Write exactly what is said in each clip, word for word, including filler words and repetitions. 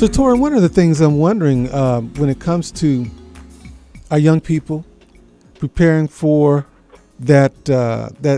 So, Tori, one of the things I'm wondering uh, when it comes to our young people preparing for that uh, that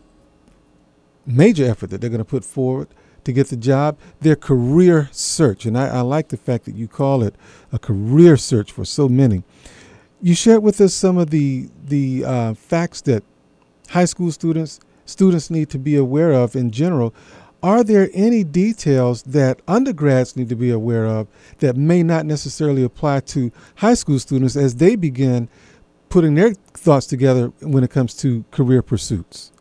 major effort that they're going to put forward to get the job, their career search. And I, I like the fact that you call it a career search for so many. You shared with us some of the the uh, facts that high school students students need to be aware of in general. Are there any details that undergrads need to be aware of that may not necessarily apply to high school students as they begin putting their thoughts together when it comes to career pursuits?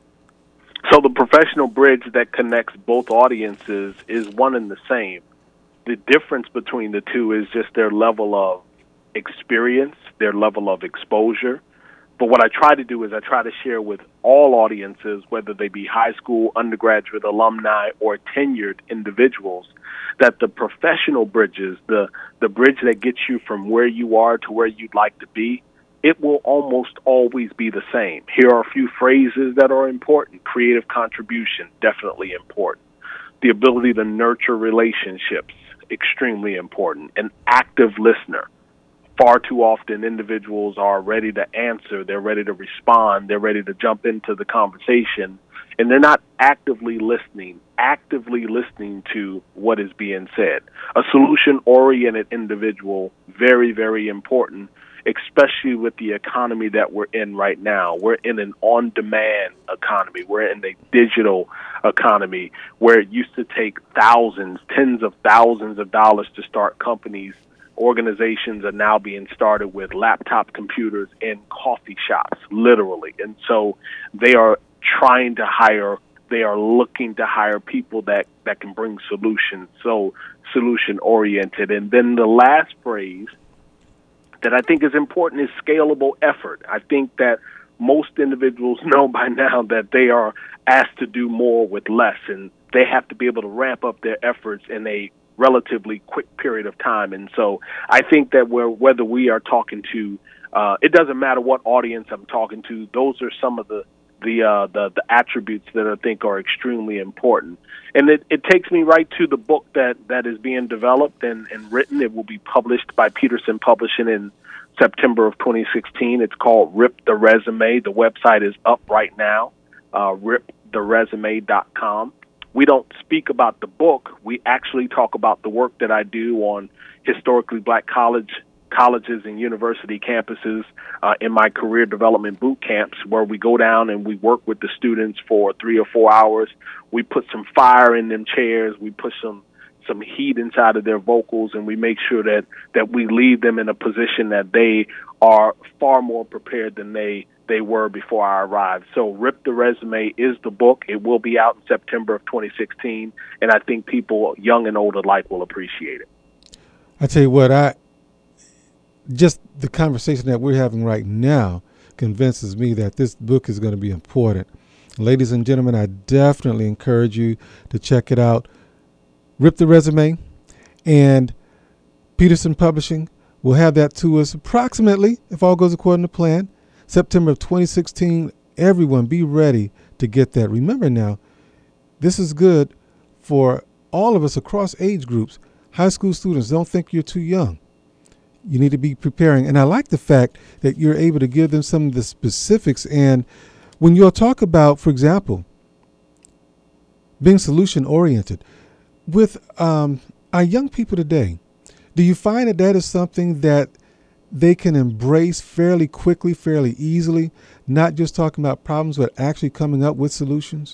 So the professional bridge that connects both audiences is one and the same. The difference between the two is just their level of experience, their level of exposure. But what I try to do is I try to share with all audiences, whether they be high school, undergraduate, alumni, or tenured individuals, that the professional bridges, the, the bridge that gets you from where you are to where you'd like to be, it will almost always be the same. Here are a few phrases that are important. Creative contribution, definitely important. The ability to nurture relationships, extremely important. An active listener. Far too often individuals are ready to answer, they're ready to respond, they're ready to jump into the conversation, and they're not actively listening, actively listening to what is being said. A solution-oriented individual, very, very important, especially with the economy that we're in right now. We're in an on-demand economy. We're in a digital economy where it used to take thousands, tens of thousands of dollars to start companies. Organizations are now being started with laptop computers in coffee shops, literally. And so they are trying to hire, they are looking to hire people that, that can bring solutions, so solution-oriented. And then the last phrase that I think is important is scalable effort. I think that most individuals know by now that they are asked to do more with less, and they have to be able to ramp up their efforts in a relatively quick period of time. And so I think that we're, whether we are talking to, uh, it doesn't matter what audience I'm talking to, those are some of the the uh, the, the attributes that I think are extremely important. And it, it takes me right to the book that, that is being developed and, and written. It will be published by Peterson Publishing in September of twenty sixteen. It's called Rip the Resume. The website is up right now, uh, rip the resume dot com. We don't speak about the book. We actually talk about the work that I do on historically black college colleges and university campuses uh, in my career development boot camps, where we go down and we work with the students for three or four hours. We put some fire in them chairs. We put some some heat inside of their vocals, and we make sure that, that we leave them in a position that they are far more prepared than they they were before I arrived. So Rip the Resume is the book. It will be out in September of twenty sixteen, and I think people, young and old alike, will appreciate it. I tell you what, I just the conversation that we're having right now convinces me that this book is going to be important. Ladies and gentlemen, I definitely encourage you to check it out. Rip the Resume, and Peterson Publishing will have that to us approximately, if all goes according to plan, September of twenty sixteen. Everyone be ready to get that. Remember now, this is good for all of us across age groups. High school students, don't think you're too young. You need to be preparing. And I like the fact that you're able to give them some of the specifics. And when you'll talk about, for example, being solution-oriented, with um, our young people today, do you find that that is something that they can embrace fairly quickly, fairly easily, not just talking about problems, but actually coming up with solutions?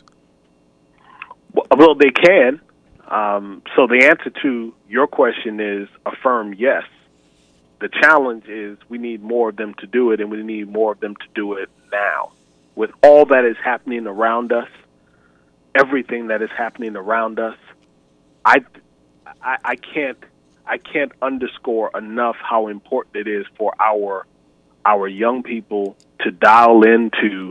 Well, they can. Um, so the answer to your question is a firm yes. The challenge is we need more of them to do it, and we need more of them to do it now. With all that is happening around us, everything that is happening around us, I, I, I can't I can't underscore enough how important it is for our our young people to dial into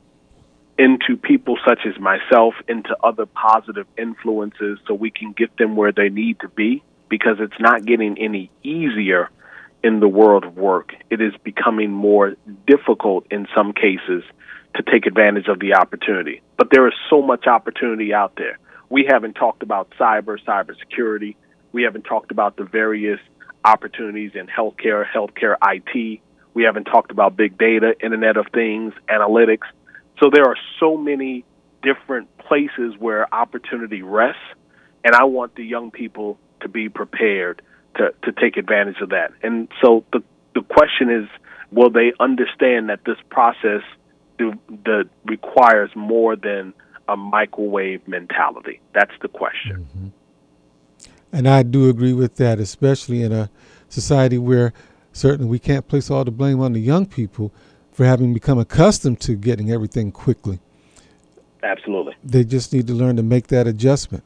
into people such as myself, into other positive influences, so we can get them where they need to be, because it's not getting any easier in the world of work. It is becoming more difficult in some cases to take advantage of the opportunity. But there is so much opportunity out there. We haven't talked about cyber, cybersecurity. We haven't talked about the various opportunities in healthcare, healthcare I T. We haven't talked about big data, Internet of Things, analytics. So there are so many different places where opportunity rests, and I want the young people to be prepared to, to take advantage of that. And so the the question is, will they understand that this process the, the requires more than a microwave mentality? That's the question. Mm-hmm. And I do agree with that, especially in a society where certainly we can't place all the blame on the young people for having become accustomed to getting everything quickly. Absolutely. They just need to learn to make that adjustment.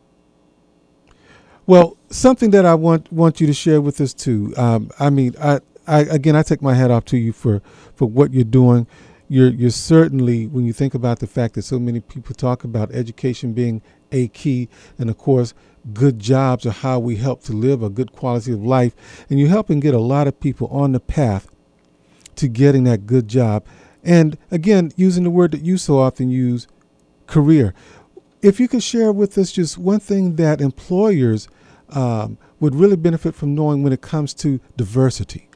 Well, something that I want want you to share with us too. Um, I mean, I, I again, I take my hat off to you for, for what you're doing. You're you're certainly, when you think about the fact that so many people talk about education being a key, and of course, good jobs are how we help to live a good quality of life, and you're helping get a lot of people on the path to getting that good job. And again, using the word that you so often use, career. If you could share with us just one thing that employers um, would really benefit from knowing when it comes to diversity.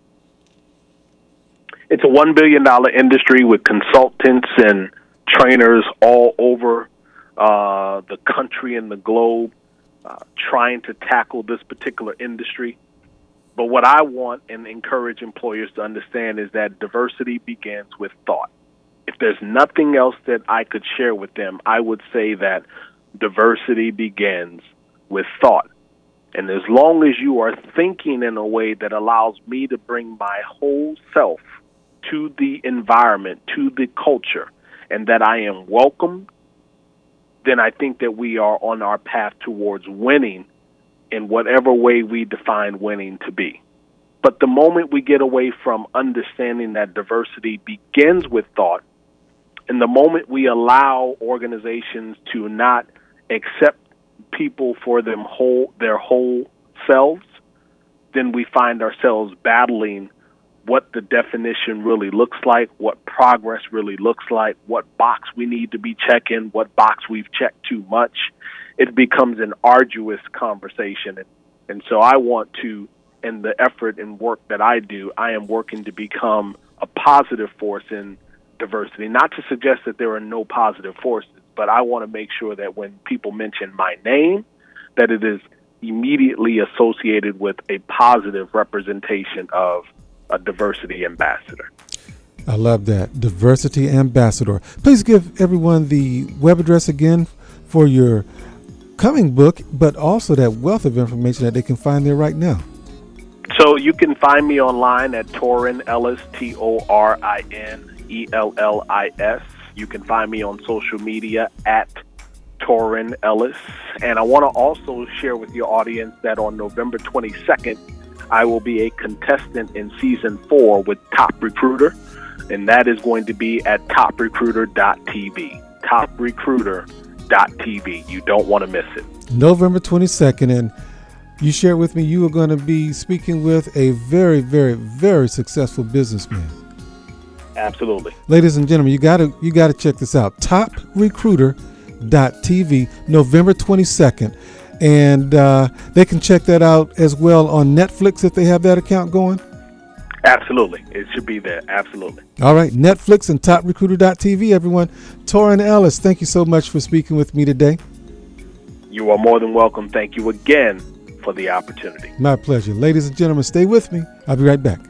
It's a one billion dollars industry with consultants and trainers all over uh, the country and the globe uh, trying to tackle this particular industry. But what I want and encourage employers to understand is that diversity begins with thought. If there's nothing else that I could share with them, I would say that diversity begins with thought. And as long as you are thinking in a way that allows me to bring my whole self to the environment, to the culture, and that I am welcomed, then I think that we are on our path towards winning in whatever way we define winning to be. But the moment we get away from understanding that diversity begins with thought, and the moment we allow organizations to not accept people for them whole, their whole selves, then we find ourselves battling what the definition really looks like, what progress really looks like, what box we need to be checking, what box we've checked too much. It becomes an arduous conversation. And, and so I want to, in the effort and work that I do, I am working to become a positive force in diversity. Not to suggest that there are no positive forces, but I want to make sure that when people mention my name, that it is immediately associated with a positive representation of a diversity ambassador. I love that. Diversity ambassador. Please give everyone the web address again for your coming book, but also that wealth of information that they can find there right now. So you can find me online at Torin Ellis, T O R I N E L L I S. You can find me on social media at Torin Ellis. And I want to also share with your audience that on November twenty-second, I will be a contestant in season four with Top Recruiter, and that is going to be at top recruiter dot t v. top recruiter dot t v. You don't want to miss it. November twenty-second, and you shared with me you are going to be speaking with a very, very, very successful businessman. Absolutely. Ladies and gentlemen, you got to you got to check this out. top recruiter dot t v, November twenty-second. And uh, they can check that out as well on Netflix if they have that account going? Absolutely. It should be there. Absolutely. All right. Netflix and top recruiter dot t v, everyone. Torin Ellis, thank you so much for speaking with me today. You are more than welcome. Thank you again for the opportunity. My pleasure. Ladies and gentlemen, stay with me. I'll be right back.